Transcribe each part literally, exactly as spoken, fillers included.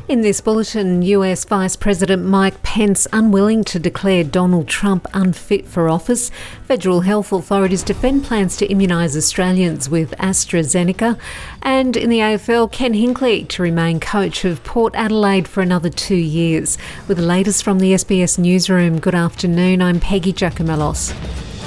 In this bulletin, U S Vice President Mike Pence unwilling to declare Donald Trump unfit for office. Federal health authorities defend plans to immunise Australians with AstraZeneca. And in the A F L, Ken Hinkley to remain coach of Port Adelaide for another two years. With the latest from the S B S Newsroom, good afternoon, I'm Peggy Giacomellos.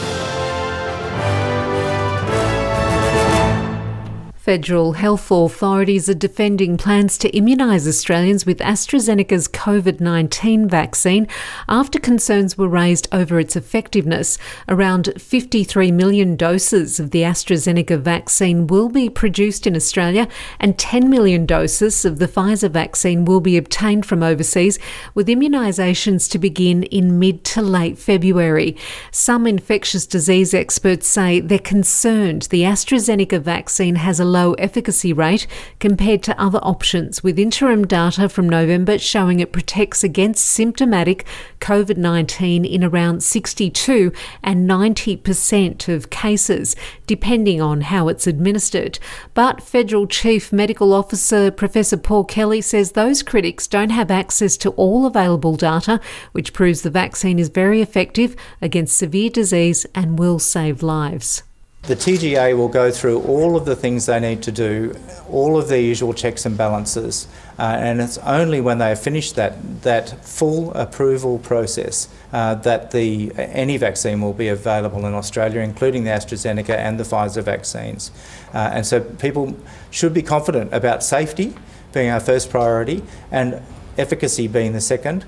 Federal health authorities are defending plans to immunise Australians with AstraZeneca's COVID nineteen vaccine after concerns were raised over its effectiveness. Around fifty-three million doses of the AstraZeneca vaccine will be produced in Australia and ten million doses of the Pfizer vaccine will be obtained from overseas, with immunisations to begin in mid to late February. Some infectious disease experts say they're concerned the AstraZeneca vaccine has a low efficacy rate compared to other options, with interim data from November showing it protects against symptomatic COVID nineteen in around sixty-two and ninety percent of cases, depending on how it's administered. But Federal Chief Medical Officer Professor Paul Kelly says those critics don't have access to all available data, which proves the vaccine is very effective against severe disease and will save lives. The T G A will go through all of the things they need to do, all of the usual checks and balances, uh, and it's only when they have finished that that full approval process uh, that the any vaccine will be available in Australia, including the AstraZeneca and the Pfizer vaccines. Uh, and so people should be confident about safety being our first priority and efficacy being the second.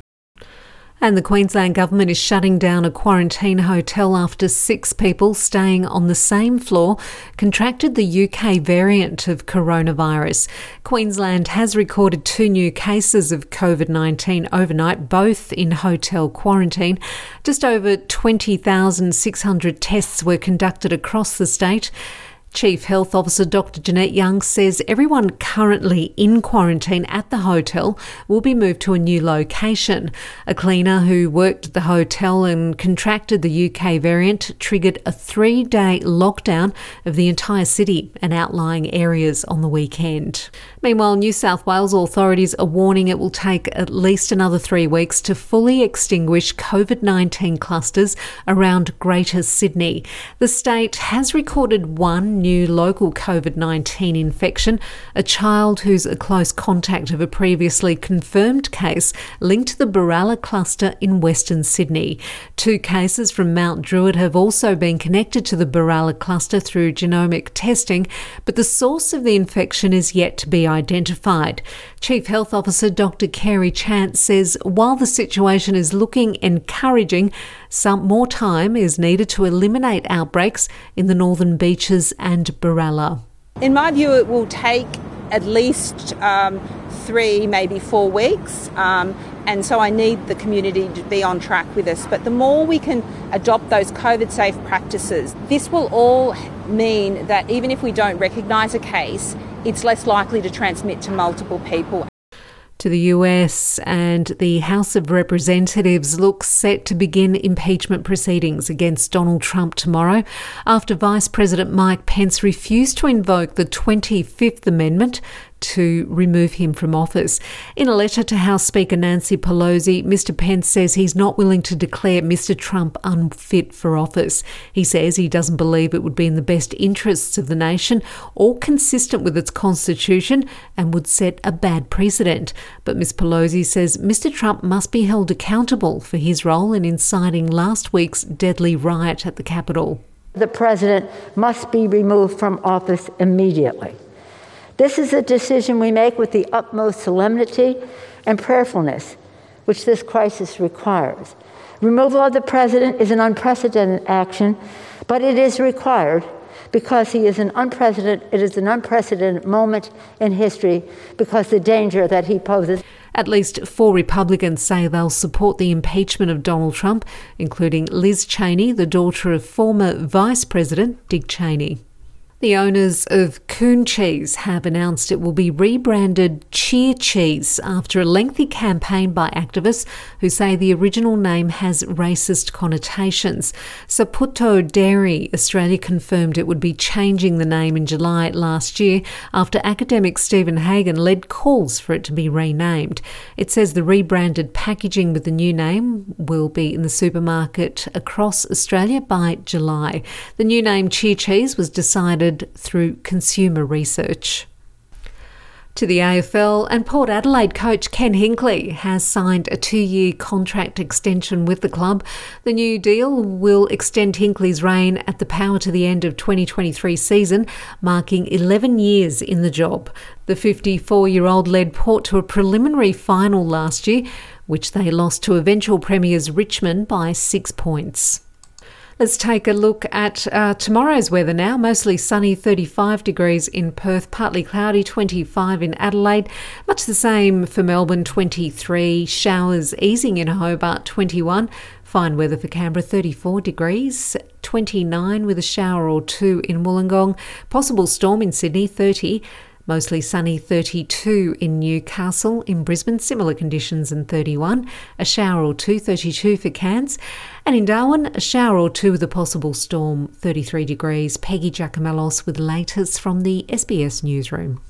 And the Queensland Government is shutting down a quarantine hotel after six people staying on the same floor contracted the U K variant of coronavirus. Queensland has recorded two new cases of COVID nineteen overnight, both in hotel quarantine. Just over twenty thousand six hundred tests were conducted across the state. Chief Health Officer Doctor Jeanette Young says everyone currently in quarantine at the hotel will be moved to a new location. A cleaner who worked at the hotel and contracted the U K variant triggered a three-day lockdown of the entire city and outlying areas on the weekend. Meanwhile, New South Wales authorities are warning it will take at least another three weeks to fully extinguish COVID nineteen clusters around Greater Sydney. The state has recorded one new local COVID nineteen infection, a child who's a close contact of a previously confirmed case linked to the Berala cluster in Western Sydney. Two cases from Mount Druitt have also been connected to the Berala cluster through genomic testing, but the source of the infection is yet to be identified. Chief Health Officer Doctor Kerry Chant says while the situation is looking encouraging, some more time is needed to eliminate outbreaks in the Northern Beaches and Berala. In my view, it will take at least um, three, maybe four weeks. Um, and so I need the community to be on track with us. But the more we can adopt those COVID-safe practices, this will all mean that even if we don't recognise a case, it's less likely to transmit to multiple people. To the U S, and the House of Representatives looks set to begin impeachment proceedings against Donald Trump tomorrow after Vice President Mike Pence refused to invoke the twenty-fifth Amendment to remove him from office. In a letter to House Speaker Nancy Pelosi, Mister Pence says he's not willing to declare Mister Trump unfit for office. He says he doesn't believe it would be in the best interests of the nation or consistent with its constitution and would set a bad precedent. But Miz Pelosi says Mister Trump must be held accountable for his role in inciting last week's deadly riot at the Capitol. The president must be removed from office immediately. This is a decision we make with the utmost solemnity and prayerfulness, which this crisis requires. Removal of the president is an unprecedented action, but it is required because he is an unprecedented, it is an unprecedented moment in history because the danger that he poses. At least four Republicans say they'll support the impeachment of Donald Trump, including Liz Cheney, the daughter of former Vice President Dick Cheney. The owners of Coon Cheese have announced it will be rebranded Cheer Cheese after a lengthy campaign by activists who say the original name has racist connotations. Saputo Dairy Australia confirmed it would be changing the name in July last year after academic Stephen Hagan led calls for it to be renamed. It says the rebranded packaging with the new name will be in the supermarket across Australia by July. The new name Cheer Cheese was decided through consumer research. To the A F L, and Port Adelaide coach Ken Hinkley has signed a two-year contract extension with the club. The new deal will extend Hinkley's reign at the Power to the end of twenty twenty-three season, marking eleven years in the job. The fifty-four-year-old led Port to a preliminary final last year, which they lost to eventual premiers Richmond by six points. Let's take a look at uh, tomorrow's weather now. Mostly sunny, thirty-five degrees in Perth, partly cloudy, twenty-five in Adelaide. Much the same for Melbourne, twenty-three. Showers easing in Hobart, twenty-one. Fine weather for Canberra, thirty-four degrees, twenty-nine with a shower or two in Wollongong. Possible storm in Sydney, thirty. Mostly sunny, thirty-two in Newcastle. In Brisbane, similar conditions and thirty-one. A shower or two, thirty-two for Cairns. And in Darwin, a shower or two with a possible storm, thirty-three degrees. Peggy Giacomellos with the latest from the S B S Newsroom.